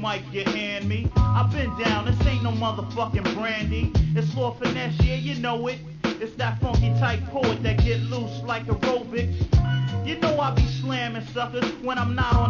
mic you hand me. I've been down, this ain't no motherfucking brandy. It's Lord Finesse, yeah, you know it. It's that funky type poet that get loose like aerobics. You know I be slamming suckers when I'm not on